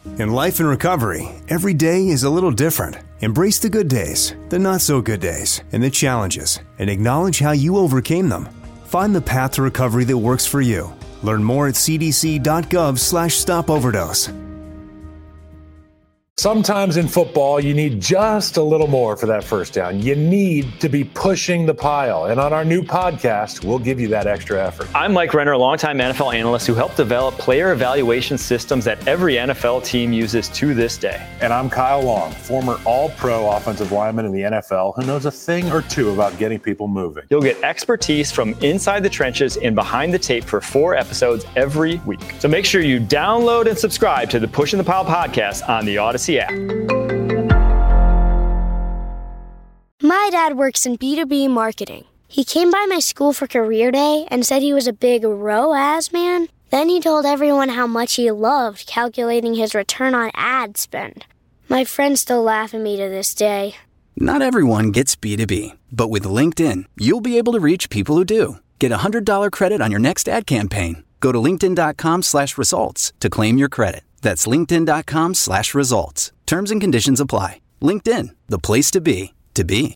In life and recovery, every day is a little different. Embrace the good days, the not so good days, and the challenges, and acknowledge how you overcame them. Find the path to recovery that works for you. Learn more at cdc.gov/stopoverdose. Sometimes in football, you need just a little more for that first down. You need to be pushing the pile. And on our new podcast, we'll give you that extra effort. I'm Mike Renner, a longtime NFL analyst who helped develop player evaluation systems that every NFL team uses to this day. And I'm Kyle Long, former all-pro offensive lineman in the NFL who knows a thing or two about getting people moving. You'll get expertise from inside the trenches and behind the tape for 4 episodes every week. So make sure you download and subscribe to the Pushing the Pile podcast on the Odyssey app. My dad works in B2B marketing. He came by my school for career day and said he was a big ROAS man. Then he told everyone how much he loved calculating his return on ad spend. My friends still laugh at me to this day. Not everyone gets B2B, but with LinkedIn, you'll be able to reach people who do. Get a $100 credit on your next ad campaign. Go to linkedin.com/results to claim your credit. That's linkedin.com/results. Terms and conditions apply. LinkedIn, the place to be, to be.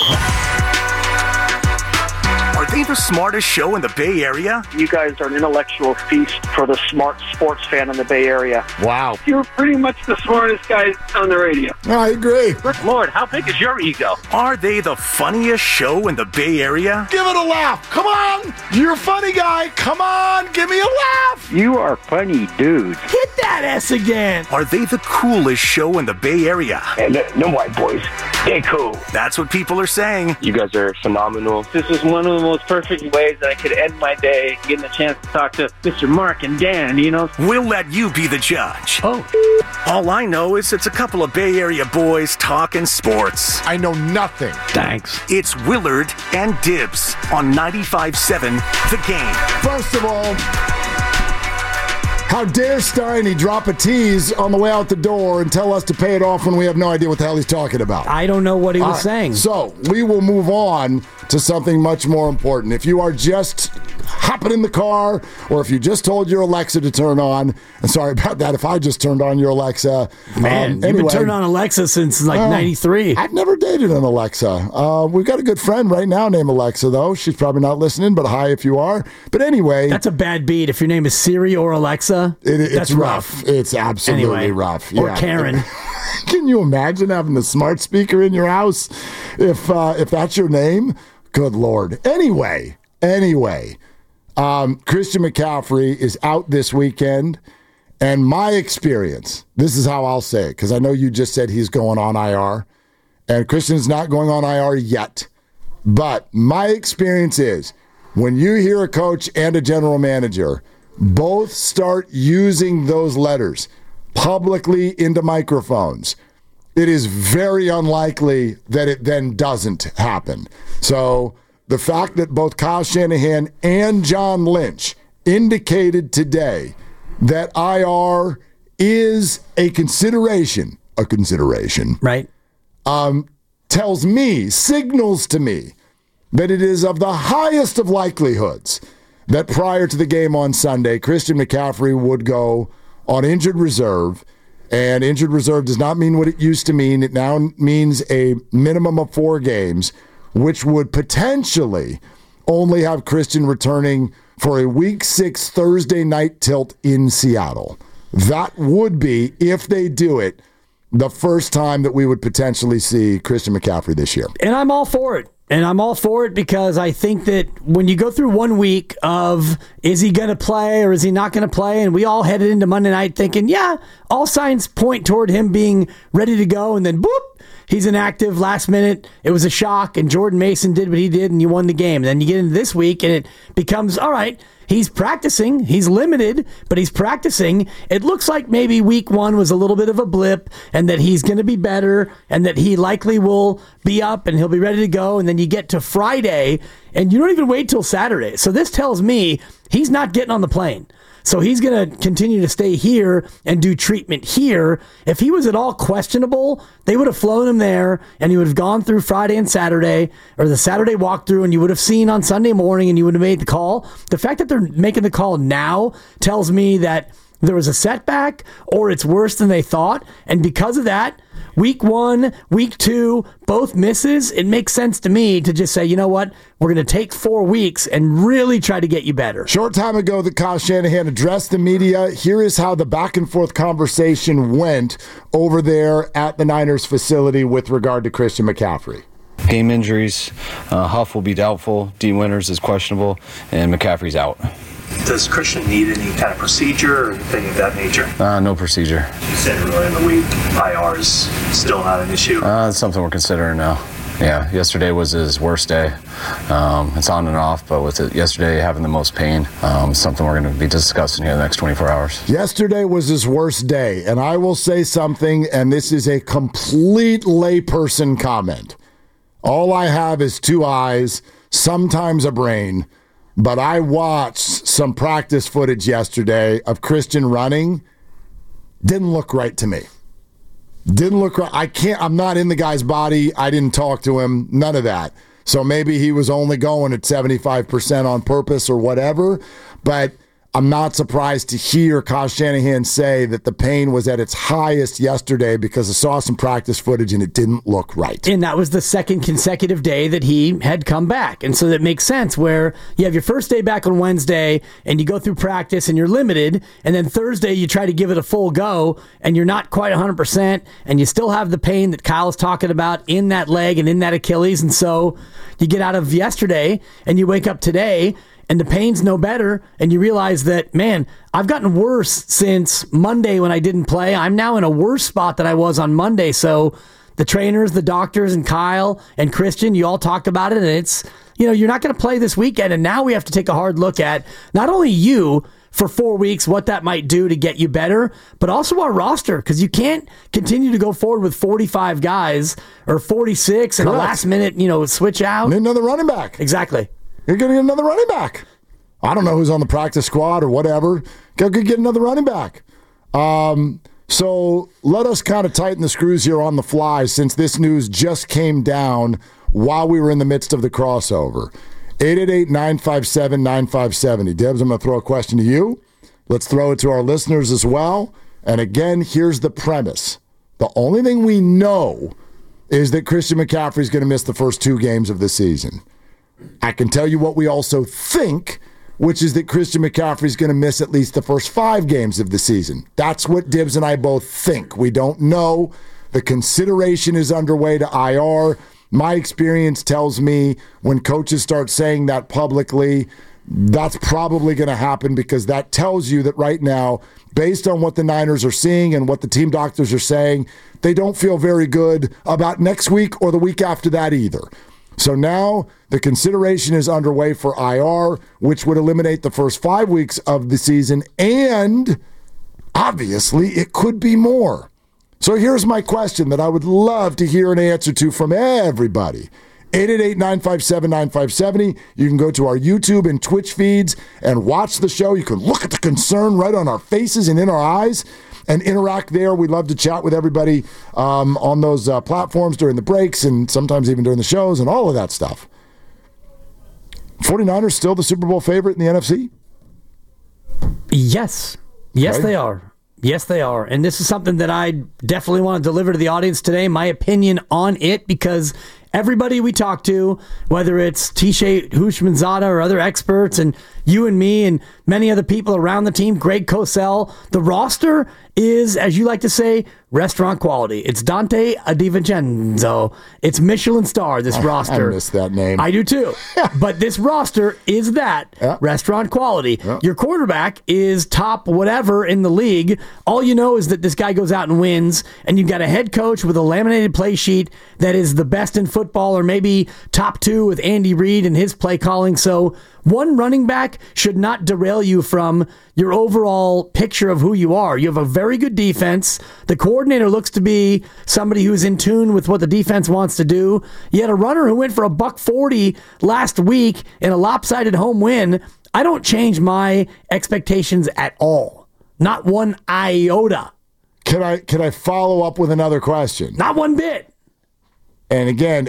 Are they the smartest show in the Bay Area? You guys are an intellectual feast for the smart sports fan in the Bay Area. Wow. You're pretty much the smartest guys on the radio. I agree. Good Lord, how big is your ego? Are they the funniest show in the Bay Area? Give it a laugh. Come on. You're a funny guy. Come on. Give me a laugh. You are funny dudes. Hit that S again. Are they the coolest show in the Bay Area? And no white boys. They cool. That's what people are saying. You guys are phenomenal. This is one of the most perfect ways that I could end my day, getting a chance to talk to Mr. Mark and Dan, you know. We'll let you be the judge. Oh. All I know is it's a couple of Bay Area boys talking sports. I know nothing. Thanks. It's Willard and Dibs on 95.7 The Game. First of all, how dare Steiny drop a tease on the way out the door and tell us to pay it off when we have no idea what the hell he's talking about? I don't know what he was saying. So we will move on to something much more important. If you are just hopping in the car, or if you just told your Alexa to turn on, and sorry about that if I just turned on your Alexa. Man, you've been turning on Alexa since like 93. I've never dated an Alexa. We've got a good friend right now named Alexa, though. She's probably not listening, but hi if you are. But anyway. That's a bad beat. If your name is Siri or Alexa, it's rough. It's absolutely rough. Or Karen. Can you imagine having the smart speaker in your house if that's your name? Good Lord. Anyway. Christian McCaffrey is out this weekend, and my experience, this is how I'll say it, because I know you just said he's going on IR, and Christian's not going on IR yet, but my experience is when you hear a coach and a general manager both start using those letters publicly into microphones, it is very unlikely that it then doesn't happen. So the fact that both Kyle Shanahan and John Lynch indicated today that IR is a consideration, right? Signals to me that it is of the highest of likelihoods that prior to the game on Sunday, Christian McCaffrey would go on injured reserve. And injured reserve does not mean what it used to mean. It now means a minimum of 4 games, which would potentially only have Christian returning for a Week 6 Thursday night tilt in Seattle. That would be, if they do it, the first time that we would potentially see Christian McCaffrey this year. And I'm all for it. And I'm all for it because I think that when you go through 1 week of is he going to play or is he not going to play, and we all headed into Monday night thinking, yeah, all signs point toward him being ready to go, and then boop, he's inactive last minute. It was a shock, and Jordan Mason did what he did, and you won the game. And then you get into this week, and it becomes, all right, he's practicing. He's limited, but he's practicing. It looks like maybe week 1 was a little bit of a blip and that he's going to be better and that he likely will be up and he'll be ready to go. And then you get to Friday and you don't even wait till Saturday. So this tells me he's not getting on the plane. So he's going to continue to stay here and do treatment here. If he was at all questionable, they would have flown him there and he would have gone through Friday and Saturday, or the Saturday walkthrough, and you would have seen on Sunday morning and you would have made the call. The fact that they're making the call now tells me that there was a setback or it's worse than they thought. And because of that, week 1, week 2, both misses, it makes sense to me to just say, you know what, we're going to take 4 weeks and really try to get you better. Short time ago that Kyle Shanahan addressed the media. Here is how the back and forth conversation went over there at the Niners facility with regard to Christian McCaffrey. Game injuries, Huff will be doubtful, Dean Winters is questionable, and McCaffrey's out. Does Christian need any kind of procedure or anything of that nature? No procedure. You said earlier in the week, IR is still not an issue. It's something we're considering now. Yeah, yesterday was his worst day. It's on and off, but with it yesterday having the most pain, something we're going to be discussing here in the next 24 hours. Yesterday was his worst day, and I will say something, and this is a complete layperson comment. All I have is 2 eyes, sometimes a brain. But I watched some practice footage yesterday of Christian running. Didn't look right to me. Didn't look right. I'm not in the guy's body. I didn't talk to him. None of that. So maybe he was only going at 75% on purpose or whatever. But I'm not surprised to hear Kyle Shanahan say that the pain was at its highest yesterday because I saw some practice footage and it didn't look right. And that was the second consecutive day that he had come back. And so that makes sense where you have your first day back on Wednesday and you go through practice and you're limited. And then Thursday you try to give it a full go and you're not quite 100% and you still have the pain that Kyle's talking about in that leg and in that Achilles. And so you get out of yesterday and you wake up today and the pain's no better, and you realize that, man, I've gotten worse since Monday when I didn't play. I'm now in a worse spot than I was on Monday. So the trainers, the doctors, and Kyle and Christian, you all talked about it, and it's, you're not going to play this weekend, and now we have to take a hard look at not only you for 4 weeks, what that might do to get you better, but also our roster, because you can't continue to go forward with 45 guys or 46 and a last minute, switch out. And another running back. Exactly. You're going to get another running back. I don't know who's on the practice squad or whatever. Go get another running back. So let us kind of tighten the screws here on the fly since this news just came down while we were in the midst of the crossover. 888-957-9570. Debs, I'm going to throw a question to you. Let's throw it to our listeners as well. And again, here's the premise. The only thing we know is that Christian McCaffrey is going to miss the first 2 games of the season. I can tell you what we also think, which is that Christian McCaffrey is going to miss at least the first 5 games of the season. That's what Dibs and I both think. We don't know. The consideration is underway to IR. My experience tells me when coaches start saying that publicly, that's probably going to happen because that tells you that right now, based on what the Niners are seeing and what the team doctors are saying, they don't feel very good about next week or the week after that either. So now the consideration is underway for IR, which would eliminate the first 5 weeks of the season, and obviously it could be more. So here's my question that I would love to hear an answer to from everybody. 888-957-9570. You can go to our YouTube and Twitch feeds and watch the show. You can look at the concern right on our faces and in our eyes and interact there. We'd love to chat with everybody on those platforms during the breaks and sometimes even during the shows and all of that stuff. 49ers still the Super Bowl favorite in the NFC? Yes. Yes, okay. They are. Yes, they are. And this is something that I definitely want to deliver to the audience today, my opinion on it, because everybody we talk to, whether it's Tisha Houshmandzadeh or other experts and you and me and many other people around the team, Greg Cosell, the roster is, as you like to say, restaurant quality. It's Dante DiVincenzo. It's Michelin star, this roster. I miss that name. I do too. But this roster is that restaurant quality. Your quarterback is top whatever in the league. All you know is that this guy goes out and wins, and you've got a head coach with a laminated play sheet that is the best in football, or maybe top 2 with Andy Reid and his play calling. So one running back should not derail you from your overall picture of who you are. You have a very good defense. The coordinator looks to be somebody who's in tune with what the defense wants to do. You had a runner who went for $140 last week in a lopsided home win. I don't change my expectations at all. Not one iota. Can I follow up with another question? Not one bit. And again,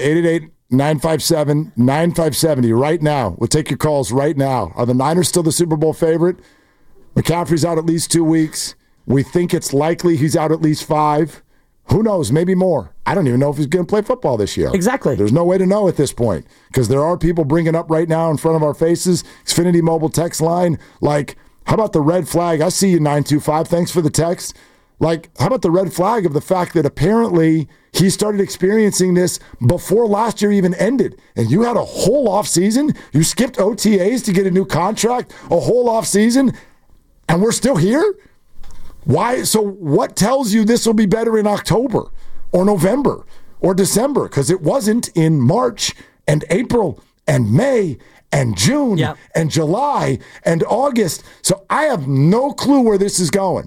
888-957-9570 right now. We'll take your calls right now. Are the Niners still the Super Bowl favorite? McCaffrey's out at least 2 weeks. We think it's likely he's out at least 5. Who knows? Maybe more. I don't even know if he's going to play football this year. Exactly. There's no way to know at this point because there are people bringing up right now in front of our faces, Xfinity Mobile text line, like, how about the red flag? I see you, 925. Thanks for the text. Like, how about the red flag of the fact that apparently he started experiencing this before last year even ended? And you had a whole off season. You skipped OTAs to get a new contract, a whole off season, and we're still here? Why? So what tells you this will be better in October or November or December? Because it wasn't in March and April and May and June and July and August. So I have no clue where this is going.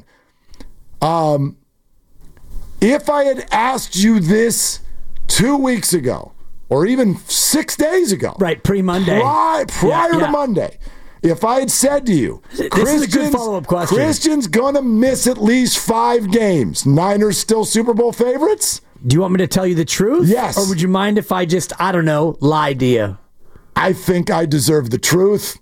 If I had asked you this 2 weeks ago or even 6 days ago. Right, pre-Monday. Prior to Monday. If I had said to you, this is a good follow-up question. Christian's going to miss at least 5 games. Niners still Super Bowl favorites? Do you want me to tell you the truth? Yes. Or would you mind if I just, I don't know, lied to you? I think I deserve the truth.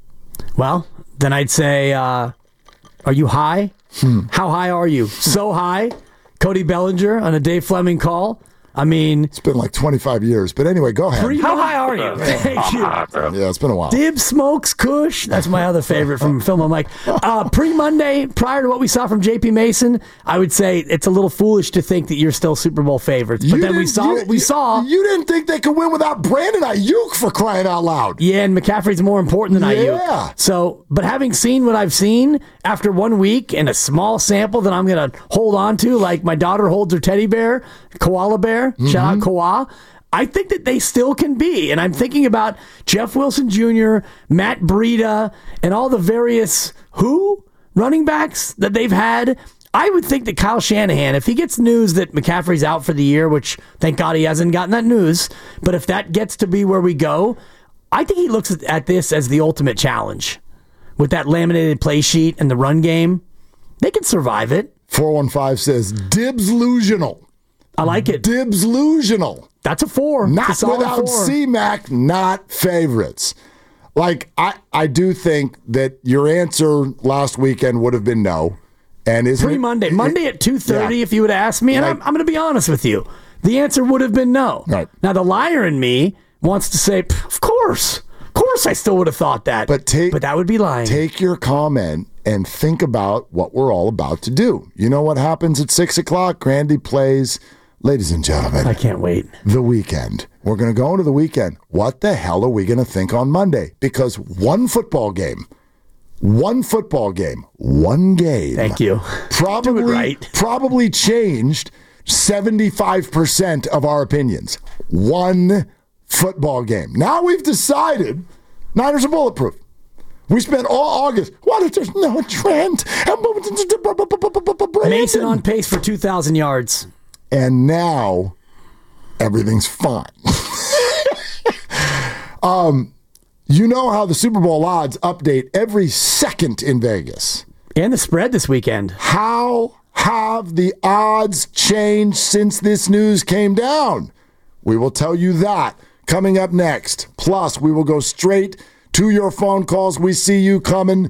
Well, then I'd say, are you high? How high are you? So high? Cody Bellinger on a Dave Fleming call? I mean, it's been like 25 years, but anyway, go ahead. How high are you? Thank you. Yeah, it's been a while. Dib smokes Kush. That's my other favorite from Film and Mike. Pre-Monday, prior to what we saw from J.P. Mason, I would say it's a little foolish to think that you're still Super Bowl favorites. But then we saw what we saw. You didn't think they could win without Brandon Ayuk, for crying out loud. Yeah, and McCaffrey's more important than Ayuk. Yeah. So, but having seen what I've seen after 1 week and a small sample that I'm going to hold on to, like my daughter holds her teddy bear, koala bear. Shout out Koa. I think that they still can be. And I'm thinking about Jeff Wilson Jr., Matt Breida, and all the various running backs that they've had. I would think that Kyle Shanahan, if he gets news that McCaffrey's out for the year, which thank God he hasn't gotten that news, but if that gets to be where we go, I think he looks at this as the ultimate challenge. With that laminated play sheet and the run game, they can survive it. 415 says, Dibs-lusional. I like it. Dibs-lusional. That's a 4. Not without C-Mac, not favorites. Like, I do think that your answer last weekend would have been no. And Pre-Monday. Monday at 2:30, if you would ask me, and I'm going to be honest with you, the answer would have been no. Right. Now, the liar in me wants to say, of course I still would have thought that. But that would be lying. Take your comment and think about what we're all about to do. You know what happens at 6 o'clock? Grandy plays, ladies and gentlemen. I can't wait. The weekend. We're going to go into the weekend. What the hell are we going to think on Monday? Because one game. Thank you. Probably changed 75% of our opinions. One football game. Now we've decided Niners are bulletproof. We spent all August. What if there's no trend? Mason on pace for 2,000 yards. And now everything's fine. You know how the Super Bowl odds update every second in Vegas. And the spread this weekend. How have the odds changed since this news came down? We will tell you that coming up next. Plus, we will go straight to your phone calls. We see you coming.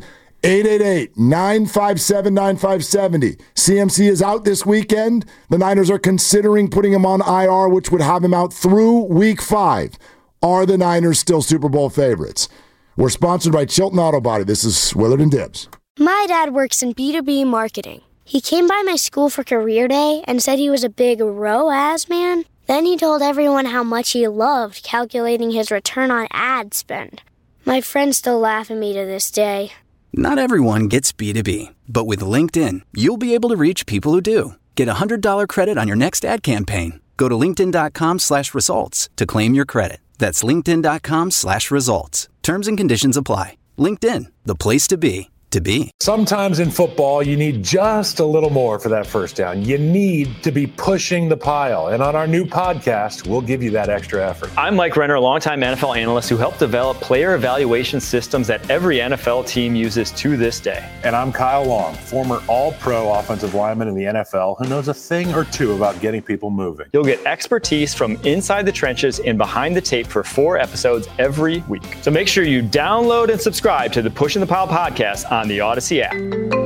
888-957-9570. CMC is out this weekend. The Niners are considering putting him on IR, which would have him out through week 5. Are the Niners still Super Bowl favorites? We're sponsored by Chilton Auto Body. This is Willard and Dibs. My dad works in B2B marketing. He came by my school for career day and said he was a big ROAS man. Then he told everyone how much he loved calculating his return on ad spend. My friends still laugh at me to this day. Not everyone gets B2B, but with LinkedIn, you'll be able to reach people who do. Get a $100 credit on your next ad campaign. Go to linkedin.com/results to claim your credit. That's linkedin.com/results. Terms and conditions apply. LinkedIn, the place to be. Sometimes in football, you need just a little more for that first down. You need to be pushing the pile. And on our new podcast, we'll give you that extra effort. I'm Mike Renner, a longtime NFL analyst who helped develop player evaluation systems that every NFL team uses to this day. And I'm Kyle Long, former all-pro offensive lineman in the NFL who knows a thing or two about getting people moving. You'll get expertise from inside the trenches and behind the tape for 4 episodes every week. So make sure you download and subscribe to the Pushing the Pile podcast on on the Odyssey app.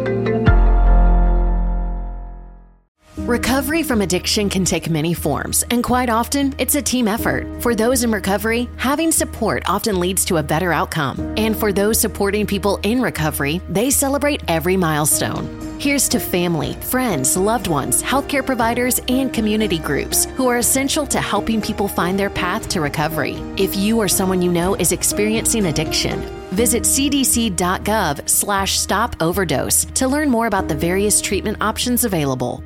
Recovery from addiction can take many forms, and quite often, it's a team effort. For those in recovery, having support often leads to a better outcome. And for those supporting people in recovery, they celebrate every milestone. Here's to family, friends, loved ones, healthcare providers, and community groups who are essential to helping people find their path to recovery. If you or someone you know is experiencing addiction, visit cdc.gov/stop-overdose to learn more about the various treatment options available.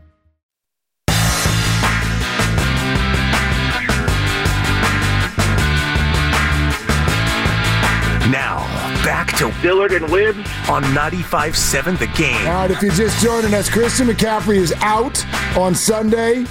Now, back to Dillard and Wibbs on 95.7 The Game. All right, if you're just joining us, Christian McCaffrey is out on Sunday.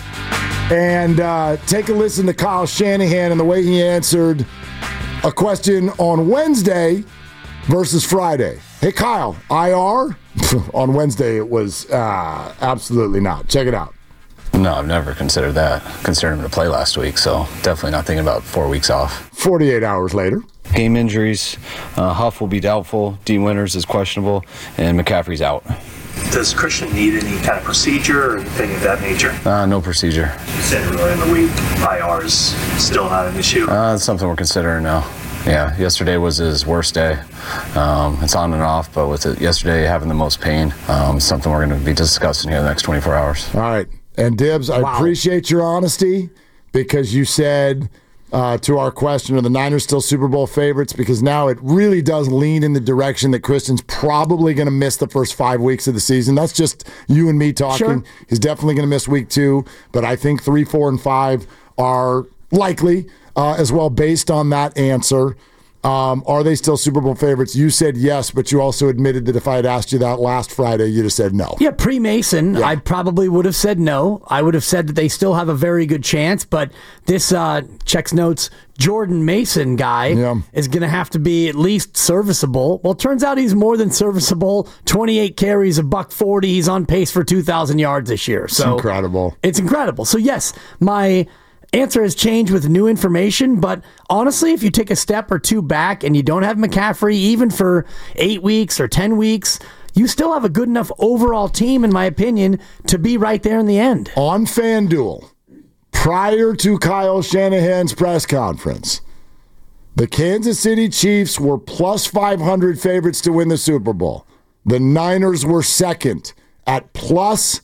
And take a listen to Kyle Shanahan and the way he answered a question on Wednesday versus Friday. Hey, Kyle, IR? On Wednesday, it was absolutely not. Check it out. No, I've never considered that. Considered him to play last week, so definitely not thinking about 4 weeks off. 48 hours later. Game injuries. Huff will be doubtful. Dean Winters is questionable, and McCaffrey's out. Does Christian need any kind of procedure or anything of that nature? No procedure. You said earlier in the week, IR is still not an issue. It's something we're considering now. Yeah, yesterday was his worst day. It's on and off, but with it yesterday having the most pain, something we're going to be discussing here in the next 24 hours. All right. And Dibs, I appreciate your honesty because you said to our question, are the Niners still Super Bowl favorites? Because now it really does lean in the direction that Christian's probably going to miss the first 5 weeks of the season. That's just you and me talking. Sure. He's definitely going to miss week 2, but I think 3, 4, and 5 are likely as well based on that answer. Are they still Super Bowl favorites? You said yes, but you also admitted that if I had asked you that last Friday, you'd have said no. Yeah, pre-Mason, I probably would have said no. I would have said that they still have a very good chance, but this checks notes Jordan Mason guy is going to have to be at least serviceable. Well, it turns out he's more than serviceable. 28 carries, $140. He's on pace for 2,000 yards this year. So it's incredible. It's incredible. So yes, my answer has changed with new information, but honestly, if you take a step or two back and you don't have McCaffrey, even for 8 weeks or 10 weeks, you still have a good enough overall team, in my opinion, to be right there in the end. On FanDuel, prior to Kyle Shanahan's press conference, the Kansas City Chiefs were plus 500 favorites to win the Super Bowl. The Niners were second at plus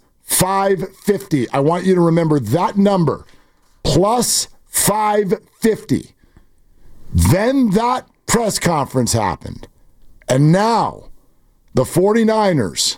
550. I want you to remember that number. Plus 550. Then that press conference happened. And now the 49ers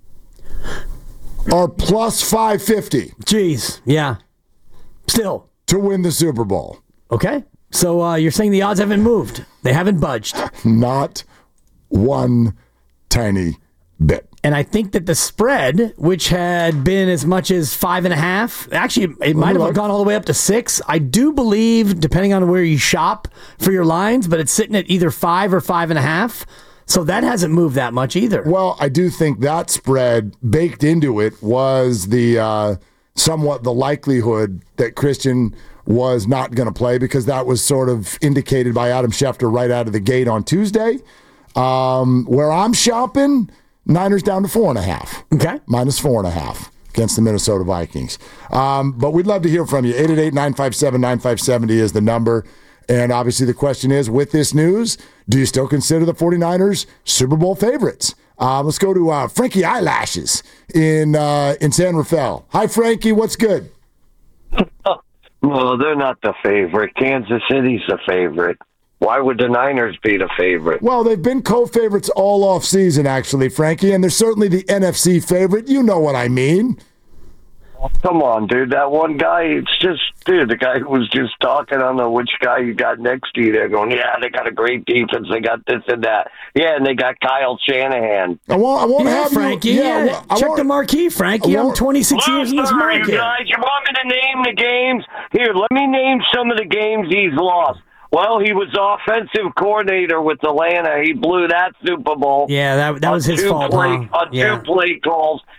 are plus 550. Jeez, yeah. Still. To win the Super Bowl. Okay. So you're saying the odds haven't moved. They haven't budged. Not one tiny bit. And I think that the spread, which had been as much as 5.5, actually, it might have gone all the way up to 6. I do believe, depending on where you shop for your lines, but it's sitting at either 5 or 5.5. So that hasn't moved that much either. Well, I do think that spread baked into it was the somewhat the likelihood that Christian was not going to play, because that was sort of indicated by Adam Schefter right out of the gate on Tuesday. Where I'm shopping, Niners down to 4.5. Okay. Minus 4.5 against the Minnesota Vikings. But we'd love to hear from you. 888-957-9570 is the number. And obviously the question is, with this news, do you still consider the 49ers Super Bowl favorites? Let's go to Frankie Eyelashes in San Rafael. Hi, Frankie. What's good? Well, they're not the favorite. Kansas City's the favorite. Why would the Niners be the favorite? Well, they've been co-favorites all off-season, actually, Frankie, and they're certainly the NFC favorite. You know what I mean. Oh, come on, dude. That one guy, it's just, dude, the guy who was just talking, I don't know which guy you got next to you there going, yeah, they got a great defense. They got this and that. Yeah, and they got Kyle Shanahan. I won't have Frankie. You. Yeah, check the marquee, Frankie. I'm 26 years in this market. You guys, you want me to name the games? Here, let me name some of the games he's lost. Well, he was offensive coordinator with Atlanta. He blew that Super Bowl. Yeah, that was his fault. Two play calls.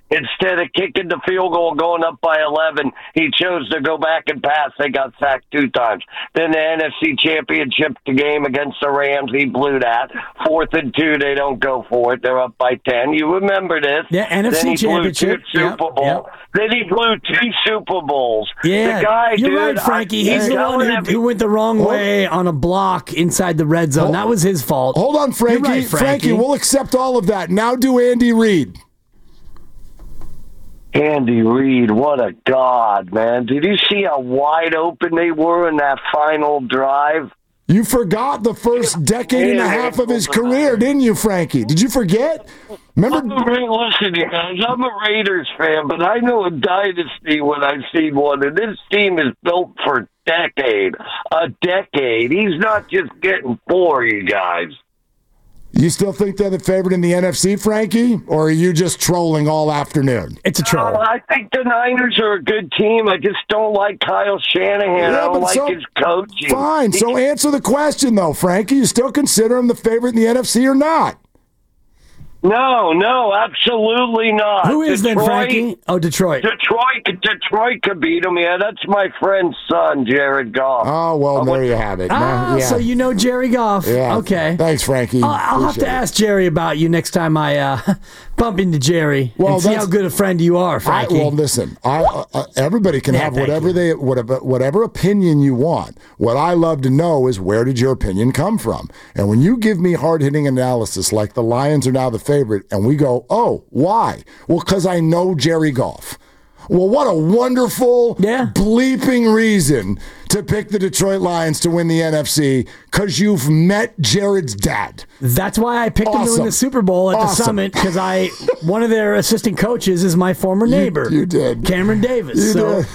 Instead of kicking the field goal going up by 11, he chose to go back and pass. They got sacked 2 times. Then the NFC Championship game against the Rams, he blew that. 4th and 2, they don't go for it. They're up by 10. You remember this. Yeah, NFC Championship. Super Bowl. Yep. Then he blew 2 Super Bowls. Yeah, the guy, you're dude, right, Frankie. He's the one who went the wrong way on a block inside the red zone. That was his fault. Hold on, Frankie. You're right, Frankie, we'll accept all of that. Now do Andy Reid. Andy Reid, what a god, man. Did you see how wide open they were in that final drive? You forgot the first decade and a half of his career, didn't you, Frankie? Did you forget? Remember? Listen, you guys, I'm a Raiders fan, but I know a dynasty when I've seen one, and this team is built for a decade. He's not just getting 4, you guys. You still think they're the favorite in the NFC, Frankie? Or are you just trolling all afternoon? It's a troll. I think the Niners are a good team. I just don't like Kyle Shanahan. I don't like his coaching. Fine. So answer the question, though, Frankie. You still consider him the favorite in the NFC or not? No, absolutely not. Who is Detroit, then, Frankie? Oh, Detroit. Detroit could beat him. Yeah, that's my friend's son, Jared Goff. Oh, well, there you have it. So you know Jerry Goff. Yeah. Okay. Thanks, Frankie. I'll have to ask Jerry about you next time I bump into Jerry and see how good a friend you are, Frankie. Well, listen, everybody can have whatever opinion you want. What I love to know is, where did your opinion come from? And when you give me hard-hitting analysis like the Lions are now the favorite, and we go, oh, why? Well, because I know Jerry Goff. Well, what a wonderful bleeping reason to pick the Detroit Lions to win the NFC, because you've met Jared's dad. That's why I picked them to win the Super Bowl at the Summit, because one of their assistant coaches is my former neighbor. You did. Cameron Davis.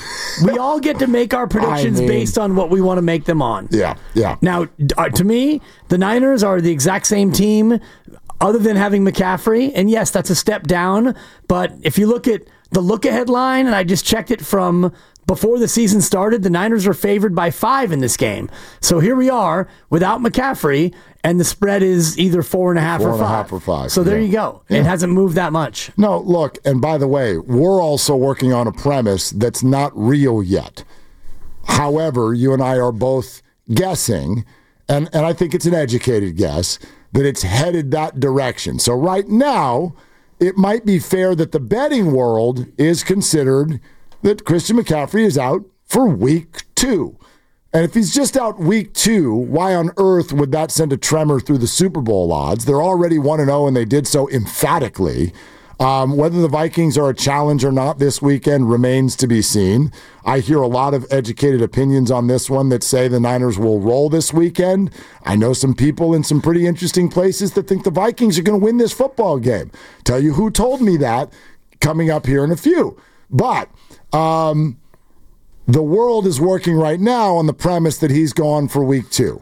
We all get to make our predictions based on what we want to make them on. Yeah. Now, to me, the Niners are the exact same team other than having McCaffrey. And yes, that's a step down. But if you look at the look-ahead line, and I just checked it from before the season started, the Niners are favored by 5 in this game. So here we are without McCaffrey, and the spread is either 4.5 or 5. 4.5 or 5. So there you go. Yeah. It hasn't moved that much. No, look, and by the way, we're also working on a premise that's not real yet. However, you and I are both guessing, and I think it's an educated guess, that it's headed that direction. So right now, it might be fair that the betting world is considered that Christian McCaffrey is out for week 2. And if he's just out week 2, why on earth would that send a tremor through the Super Bowl odds? They're already 1-0, and they did so emphatically. Whether the Vikings are a challenge or not this weekend remains to be seen. I hear a lot of educated opinions on this one that say the Niners will roll this weekend. I know some people in some pretty interesting places that think the Vikings are going to win this football game. Tell you who told me that coming up here in a few. But the world is working right now on the premise that he's gone for week 2.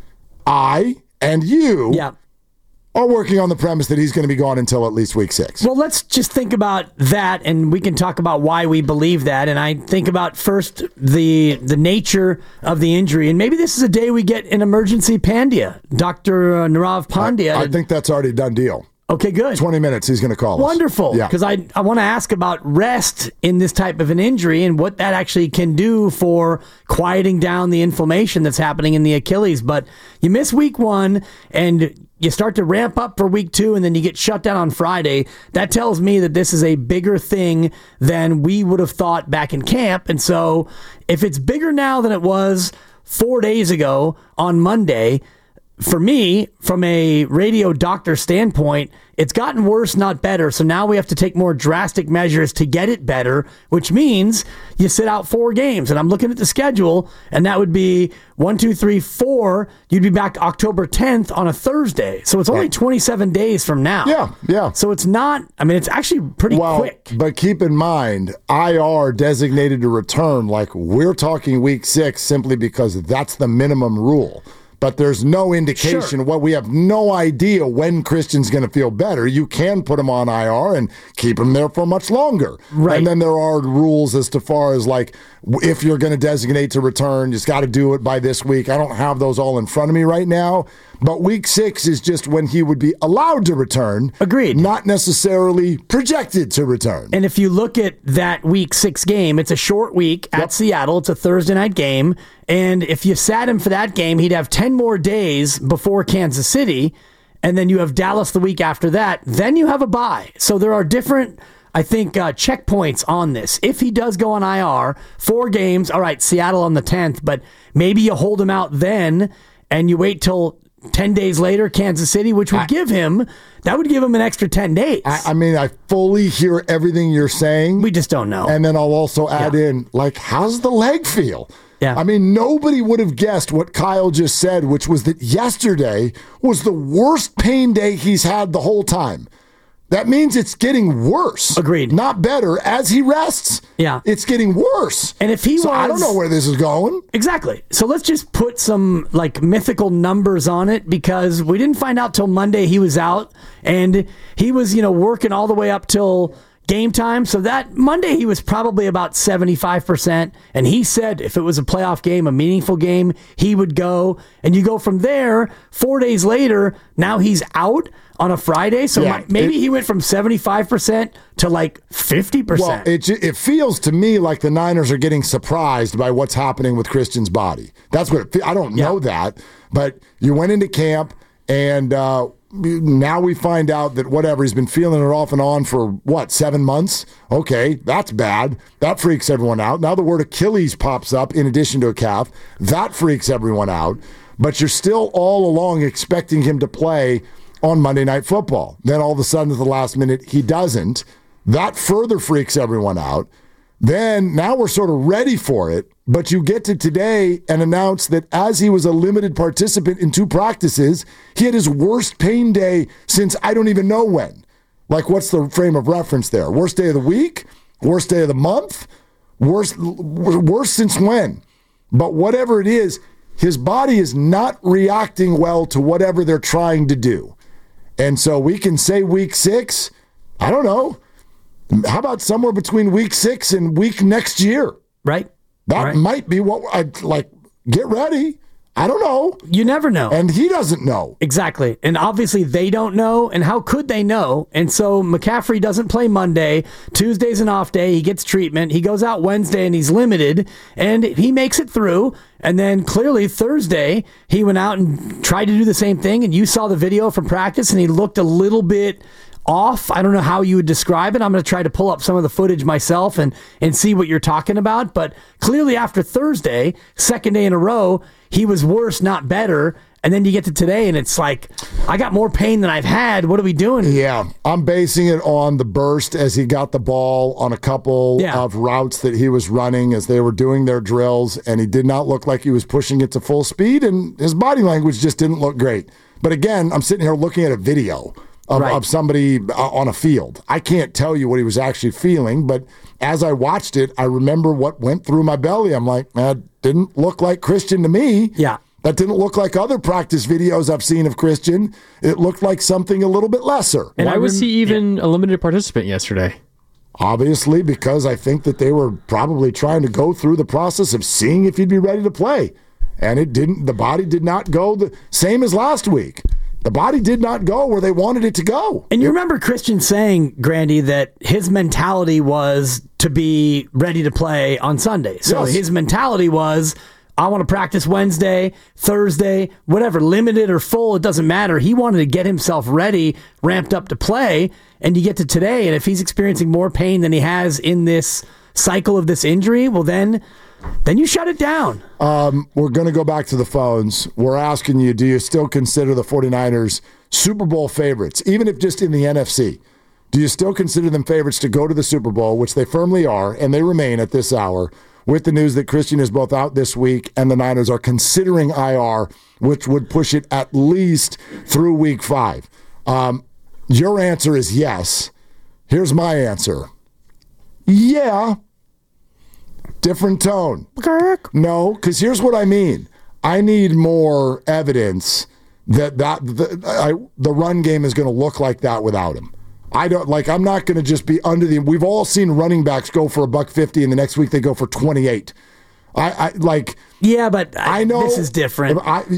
I and you are working on the premise that he's going to be gone until at least week 6. Well, let's just think about that, and we can talk about why we believe that. And I think about first the nature of the injury, and maybe this is a day we get an emergency Pandya, Dr. Nirav Pandya. I think that's already a done deal. Okay, good. 20 minutes, he's going to call us. Wonderful, because I want to ask about rest in this type of an injury and what that actually can do for quieting down the inflammation that's happening in the Achilles. But you miss week 1, and you start to ramp up for week 2, and then you get shut down on Friday. That tells me that this is a bigger thing than we would have thought back in camp. And so if it's bigger now than it was 4 days ago on Monday, for me, from a radio doctor standpoint, it's gotten worse, not better. So now we have to take more drastic measures to get it better, which means you sit out 4 games. And I'm looking at the schedule, and that would be 1, 2, 3, 4. You'd be back October 10th on a Thursday. So it's only 27 days from now. Yeah. So it's not, it's actually pretty quick. But keep in mind, IR designated to return, like we're talking week 6 simply because that's the minimum rule. But there's no indication. We have no idea when Christian's going to feel better. You can put him on IR and keep him there for much longer. Right. And then there are rules as to far as like, if you're going to designate to return, you just got to do it by this week. I don't have those all in front of me right now. But week 6 is just when he would be allowed to return. Agreed. Not necessarily projected to return. And if you look at that week 6 game, it's a short week at Seattle. It's a Thursday night game. And if you sat him for that game, he'd have 10 more days before Kansas City. And then you have Dallas the week after that. Then you have a bye. So there are different, I think, checkpoints on this. If he does go on IR, 4 games, all right, Seattle on the 10th, but maybe you hold him out then and you wait till 10 days later, Kansas City, which would give him an extra 10 days. I mean, I fully hear everything you're saying. We just don't know. And then I'll also add in, like, how's the leg feel? Yeah. I mean, nobody would have guessed what Kyle just said, which was that yesterday was the worst pain day he's had the whole time. That means it's getting worse. Agreed. Not better. As he rests, it's getting worse. And if I don't know where this is going. Exactly. So let's just put some like mythical numbers on it, because we didn't find out till Monday he was out, and he was, working all the way up till game time. So that Monday he was probably about 75%. And he said if it was a playoff game, a meaningful game, he would go. And you go from there, 4 days later, now he's out on a Friday. So maybe he went from 75% to like 50%. Well, it feels to me like the Niners are getting surprised by what's happening with Christian's body. That's what it feels. I don't know that, but you went into camp and now we find out that whatever, he's been feeling it off and on for 7 months? Okay, that's bad. That freaks everyone out. Now the word Achilles pops up in addition to a calf. That freaks everyone out. But you're still all along expecting him to play on Monday Night Football. Then all of a sudden at the last minute, he doesn't. That further freaks everyone out. Then now we're sort of ready for it, but you get to today and announce that as he was a limited participant in 2 practices, he had his worst pain day since I don't even know when. Like, what's the frame of reference there? Worst day of the week? Worst day of the month? Worst since when? But whatever it is, his body is not reacting well to whatever they're trying to do. And so we can say week 6, I don't know. How about somewhere between week 6 and week next year? Right. That might be what I'd like. Get ready. I don't know. You never know. And he doesn't know. Exactly. And obviously they don't know. And how could they know? And so McCaffrey doesn't play Monday. Tuesday's an off day. He gets treatment. He goes out Wednesday and he's limited. And he makes it through. And then clearly Thursday, he went out and tried to do the same thing. And you saw the video from practice and he looked a little bit off. I don't know how you would describe it. I'm going to try to pull up some of the footage myself and see what you're talking about. But clearly after Thursday, second day in a row, he was worse, not better. And then you get to today and it's like, I got more pain than I've had. What are we doing? Yeah, I'm basing it on the burst as he got the ball on a couple of routes that he was running as they were doing their drills. And he did not look like he was pushing it to full speed. And his body language just didn't look great. But again, I'm sitting here looking at a video of somebody on a field. I can't tell you what he was actually feeling, but as I watched it, I remember what went through my belly. I'm like, that didn't look like Christian to me. Yeah. That didn't look like other practice videos I've seen of Christian. It looked like something a little bit lesser. And why was he even a limited participant yesterday? Obviously, because I think that they were probably trying to go through the process of seeing if he'd be ready to play. And it didn't. The body did not go the same as last week. The body did not go where they wanted it to go. And you remember Christian saying, Grandy, that his mentality was to be ready to play on Sunday. So his mentality was, I want to practice Wednesday, Thursday, whatever, limited or full, it doesn't matter. He wanted to get himself ready, ramped up to play, and you get to today, and if he's experiencing more pain than he has in this cycle of this injury, well then you shut it down. We're going to go back to the phones. We're asking you, do you still consider the 49ers Super Bowl favorites, even if just in the NFC? Do you still consider them favorites to go to the Super Bowl, which they firmly are, and they remain at this hour, with the news that Christian is both out this week and the Niners are considering IR, which would push it at least through week 5? Your answer is yes. Here's my answer. Yeah. Different tone. No, because here's what I mean. I need more evidence that the run game is going to look like that without him. I'm not going to just be under the. We've all seen running backs go for $150 and the next week they go for 28. Yeah, but I know this is different.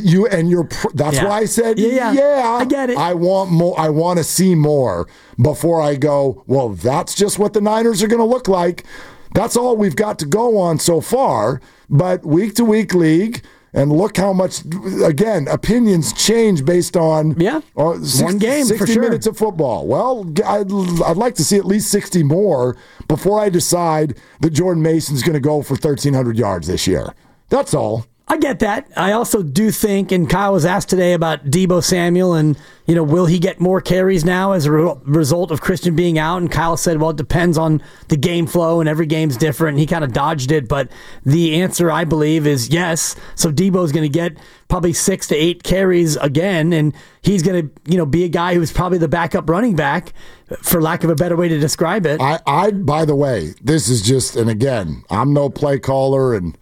That's why I said, I get it. I want more. I want to see more before I go, well, that's just what the Niners are going to look like. That's all we've got to go on so far. But week to week league, and look how much, again, opinions change based on one game 60 for sure. minutes of football. Well, I'd like to see at least 60 more before I decide that Jordan Mason's going to go for 1,300 yards this year. That's all. I get that. I also do think, and Kyle was asked today about Deebo Samuel and, will he get more carries now as a result of Christian being out? And Kyle said, well, it depends on the game flow and every game's different. And he kind of dodged it. But the answer, I believe, is yes. So Deebo's going to get probably 6 to 8 carries again. And he's going to, be a guy who's probably the backup running back, for lack of a better way to describe it. I by the way, this is just, and again, I'm no play caller and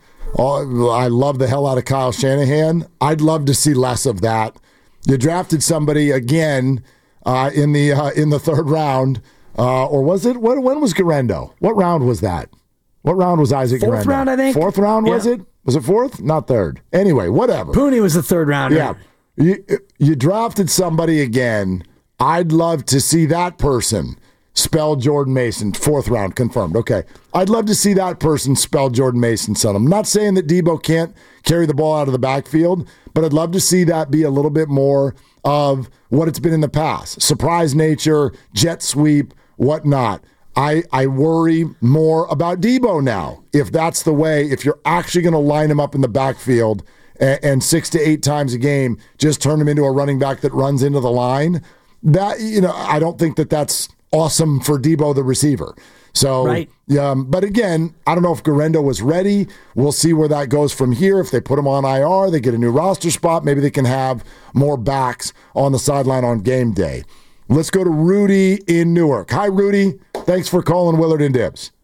I love the hell out of Kyle Shanahan. I'd love to see less of that. You drafted somebody again in the third round, or was it? When was Guerendo? What round was that? What round was Isaac Guerendo? Fourth round, I think. Fourth round, was it? Was it fourth? Not third. Anyway, whatever. Pooney was the third rounder. Yeah. You drafted somebody again. I'd love to see that person spell Jordan Mason. Fourth round, confirmed. Okay. I'd love to see that person spell Jordan Mason, son. I'm not saying that Deebo can't carry the ball out of the backfield, but I'd love to see that be a little bit more of what it's been in the past. Surprise nature, jet sweep, whatnot. I worry more about Deebo now. If that's the way, if you're actually going to line him up in the backfield and 6 to 8 times a game, just turn him into a running back that runs into the line, that, I don't think that that's awesome for Deebo, the receiver. So, right. But again, I don't know if Guerendo was ready. We'll see where that goes from here. If they put him on IR, they get a new roster spot. Maybe they can have more backs on the sideline on game day. Let's go to Rudy in Newark. Hi, Rudy. Thanks for calling Willard and Dibs.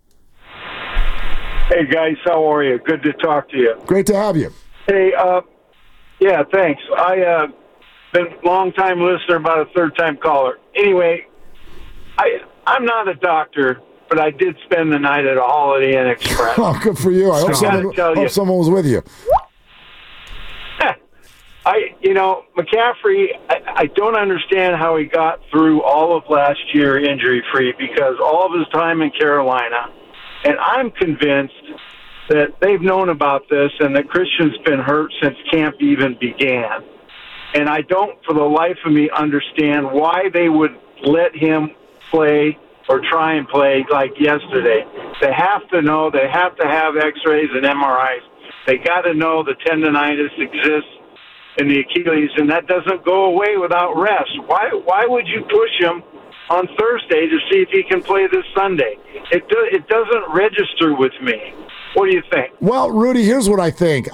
Hey, guys. How are you? Good to talk to you. Great to have you. Hey, yeah, thanks. Been a long-time listener, about a third-time caller. Anyway, I'm not a doctor, but I did spend the night at a Holiday Inn Express. Oh, good for you. I hope someone was with you. McCaffrey, I don't understand how he got through all of last year injury-free, because all of his time in Carolina, and I'm convinced that they've known about this and that Christian's been hurt since camp even began. And I don't, for the life of me, understand why they would let him play or try and play like yesterday. They have to know. They have to have x-rays and MRIs. They got to know the tendonitis exists in the Achilles, and that doesn't go away without rest. Why would you push him on Thursday to see if he can play this Sunday? It doesn't register with me. What do you think? Well, Rudy, here's what I think.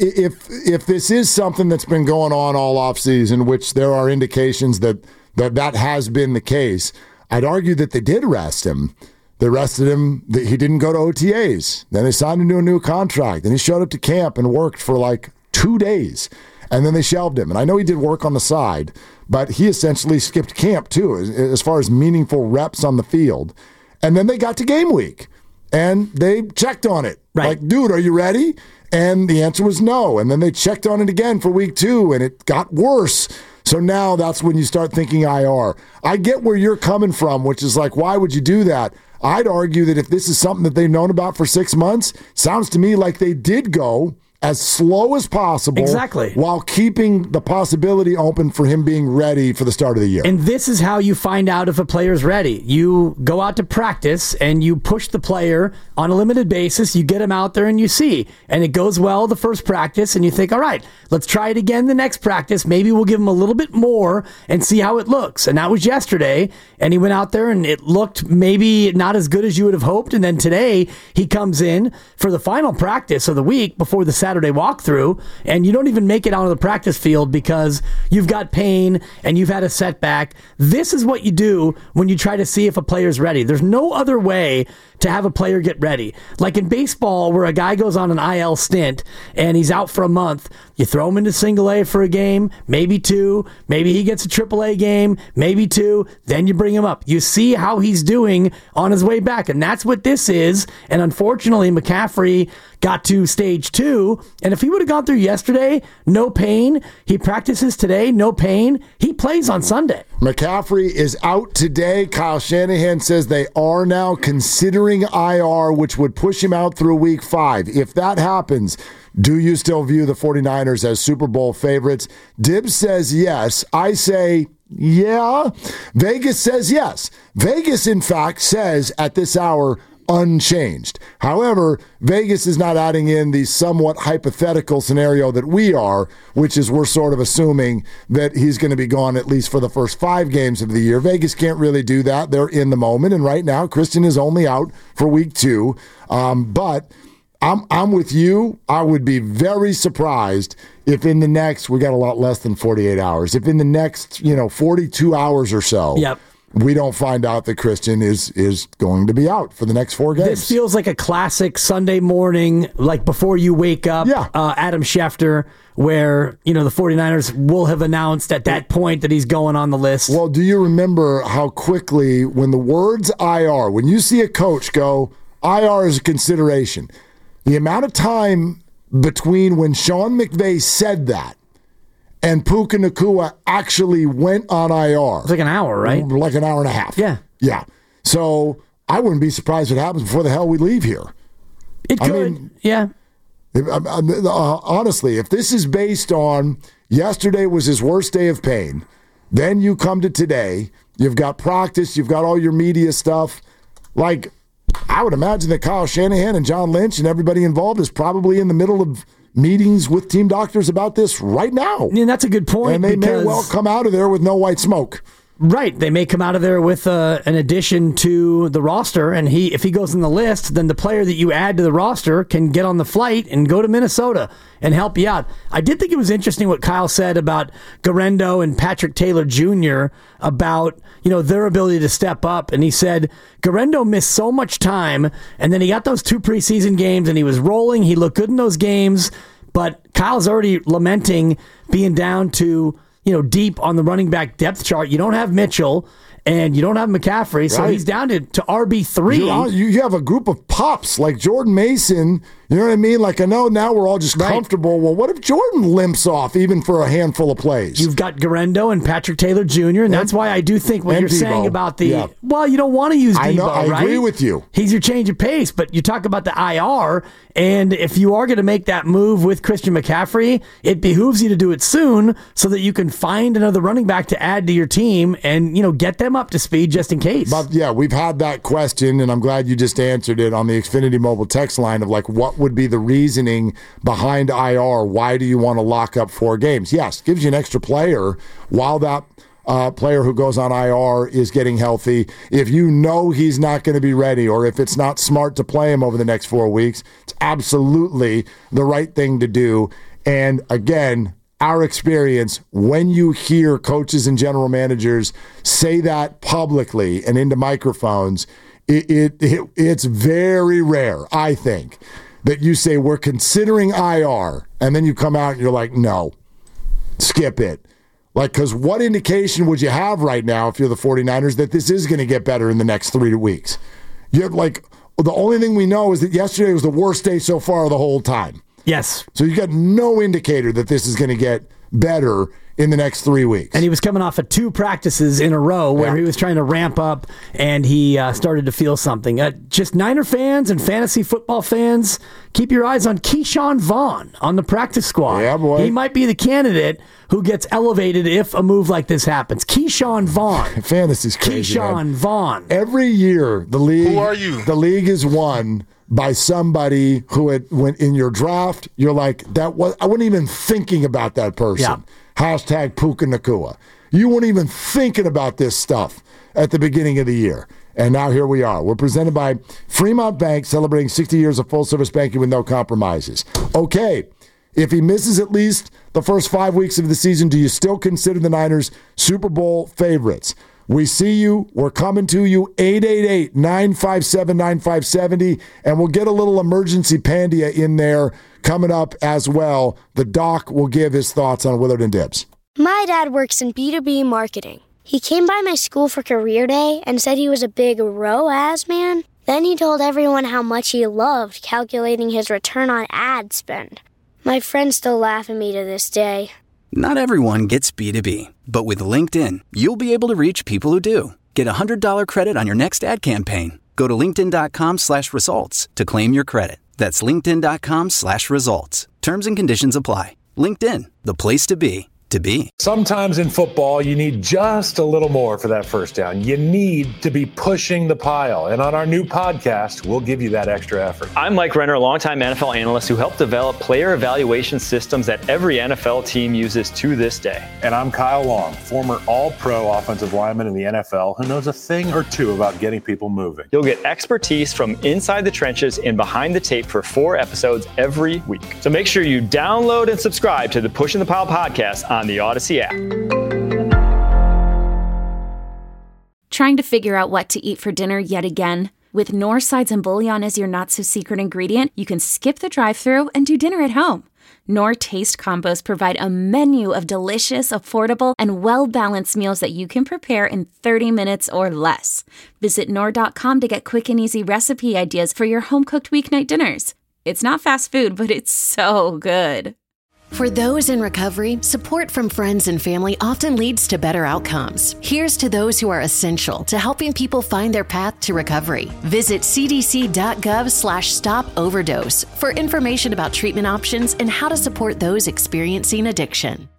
If this is something that's been going on all offseason, which there are indications that has been the case, I'd argue that they did rest him. They rested him. He didn't go to OTAs. Then they signed him to a new contract. Then he showed up to camp and worked for like 2 days. And then they shelved him. And I know he did work on the side, but he essentially skipped camp too, as far as meaningful reps on the field. And then they got to game week, and they checked on it. Right. Like, dude, are you ready? And the answer was no. And then they checked on it again for week 2, and it got worse. So now that's when you start thinking IR. I get where you're coming from, which is like, why would you do that? I'd argue that if this is something that they've known about for 6 months, sounds to me like they did go as slow as possible. Exactly. While keeping the possibility open for him being ready for the start of the year. And this is how you find out if a player's ready. You go out to practice and you push the player on a limited basis. You get him out there and you see. And it goes well the first practice and you think, all right, let's try it again the next practice. Maybe we'll give him a little bit more and see how it looks. And that was yesterday. And he went out there and it looked maybe not as good as you would have hoped. And then today he comes in for the final practice of the week before the Saturday walkthrough, and you don't even make it onto the practice field because you've got pain and you've had a setback. This is what you do when you try to see if a player's ready. There's no other way to have a player get ready. Like in baseball, where a guy goes on an IL stint and he's out for a month, you throw him into single A for a game, maybe 2, maybe he gets a triple A game, maybe 2, then you bring him up. You see how he's doing on his way back, and that's what this is. And unfortunately, McCaffrey got to stage 2, and if he would have gone through yesterday, no pain, he practices today, no pain, he plays on Sunday. McCaffrey is out today. Kyle Shanahan says they are now considering IR, which would push him out through week 5. If that happens, do you still view the 49ers as Super Bowl favorites? Dibbs says yes. I say yeah. Vegas says yes. Vegas, in fact, says at this hour, unchanged. However, Vegas is not adding in the somewhat hypothetical scenario that we are, which is we're sort of assuming that he's going to be gone at least for the first 5 games of the year. Vegas can't really do that. They're in the moment, and right now Christian is only out for week 2. But I'm with you. I would be very surprised if in the next, we got a lot less than 48 hours, if in the next 42 hours or so, we don't find out that Christian is going to be out for the next 4 games. This feels like a classic Sunday morning, like before you wake up, Adam Schefter, where, the 49ers will have announced at that point that he's going on the list. Well, do you remember how quickly, when the words IR, when you see a coach go, IR is a consideration, the amount of time between when Sean McVay said that and Puka Nacua actually went on IR. It's like an hour, right? Like an hour and a half. Yeah. Yeah. So I wouldn't be surprised if it happens before the hell we leave here. It could, yeah. Honestly, if this is based on yesterday was his worst day of pain, then you come to today, you've got practice, you've got all your media stuff, like I would imagine that Kyle Shanahan and John Lynch and everybody involved is probably in the middle of meetings with team doctors about this right now. And that's a good point. And they may well come out of there with no white smoke. Right. They may come out of there with an addition to the roster, and if he goes in the list, then the player that you add to the roster can get on the flight and go to Minnesota and help you out. I did think it was interesting what Kyle said about Garendo and Patrick Taylor Jr. about, their ability to step up. And he said Garendo missed so much time, and then he got those 2 preseason games, and he was rolling. He looked good in those games, but Kyle's already lamenting being down to deep on the running back depth chart. You don't have Mitchell and you don't have McCaffrey, so he's down to RB3. You have a group of pups like Jordan Mason. You know what I mean? Like, I know now we're all just comfortable. Well, what if Jordan limps off even for a handful of plays? You've got Garendo and Patrick Taylor Jr., and that's why I do think what you're Debo. Saying about the well, you don't want to use Debo, I know, I agree with you. He's your change of pace, but you talk about the IR, and if you are going to make that move with Christian McCaffrey, it behooves you to do it soon so that you can find another running back to add to your team and, get them up to speed just in case. But yeah, we've had that question, and I'm glad you just answered it on the Xfinity Mobile text line of like, what would be the reasoning behind IR? Why do you want to lock up 4 games? Yes, gives you an extra player while that player who goes on IR is getting healthy. If you know he's not going to be ready, or if it's not smart to play him over the next 4 weeks, it's absolutely the right thing to do. And again, our experience, when you hear coaches and general managers say that publicly and into microphones, it's very rare, I think, that you say, we're considering IR, and then you come out and you're like, no, skip it. Like, because what indication would you have right now if you're the 49ers that this is going to get better in the next 3 weeks? You have, like, the only thing we know is that yesterday was the worst day so far of the whole time. Yes. So you got no indicator that this is going to get better in the next 3 weeks. And he was coming off of 2 practices in a row where he was trying to ramp up, and he started to feel something. Just Niner fans and fantasy football fans, keep your eyes on Keyshawn Vaughn on the practice squad. Yeah, boy. He might be the candidate who gets elevated if a move like this happens. Keyshawn Vaughn. Fantasy's crazy, Keyshawn Vaughn. Every year, the league. Who are you? The league is won by somebody who went in your draft. You're like, I wasn't even thinking about that person. Yeah. Hashtag Puka Nacua. You weren't even thinking about this stuff at the beginning of the year. And now here we are. We're presented by Fremont Bank, celebrating 60 years of full-service banking with no compromises. Okay, if he misses at least the first 5 weeks of the season, do you still consider the Niners Super Bowl favorites? We see you. We're coming to you. 888-957-9570. And we'll get a little emergency Pandia in there coming up as well. The doc will give his thoughts on Willard and Dibs. My dad works in B2B marketing. He came by my school for career day and said he was a big ROAS man. Then he told everyone how much he loved calculating his return on ad spend. My friends still laugh at me to this day. Not everyone gets B2B, but with LinkedIn, you'll be able to reach people who do. Get a $100 credit on your next ad campaign. Go to linkedin.com/results to claim your credit. That's linkedin.com/results. Terms and conditions apply. LinkedIn, the place to be. Sometimes in football, you need just a little more for that first down. You need to be pushing the pile. And on our new podcast, we'll give you that extra effort. I'm Mike Renner, a longtime NFL analyst who helped develop player evaluation systems that every NFL team uses to this day. And I'm Kyle Long, former All-Pro offensive lineman in the NFL who knows a thing or two about getting people moving. You'll get expertise from inside the trenches and behind the tape for 4 episodes every week. So make sure you download and subscribe to the Pushing the Pile podcast on the Odyssey app. Trying to figure out what to eat for dinner yet again? With Knorr Sides and Bouillon as your not-so-secret ingredient, you can skip the drive-thru and do dinner at home. Knorr Taste Combos provide a menu of delicious, affordable, and well-balanced meals that you can prepare in 30 minutes or less. Visit Knorr.com to get quick and easy recipe ideas for your home-cooked weeknight dinners. It's not fast food, but it's so good. For those in recovery, support from friends and family often leads to better outcomes. Here's to those who are essential to helping people find their path to recovery. Visit cdc.gov/stop overdose for information about treatment options and how to support those experiencing addiction.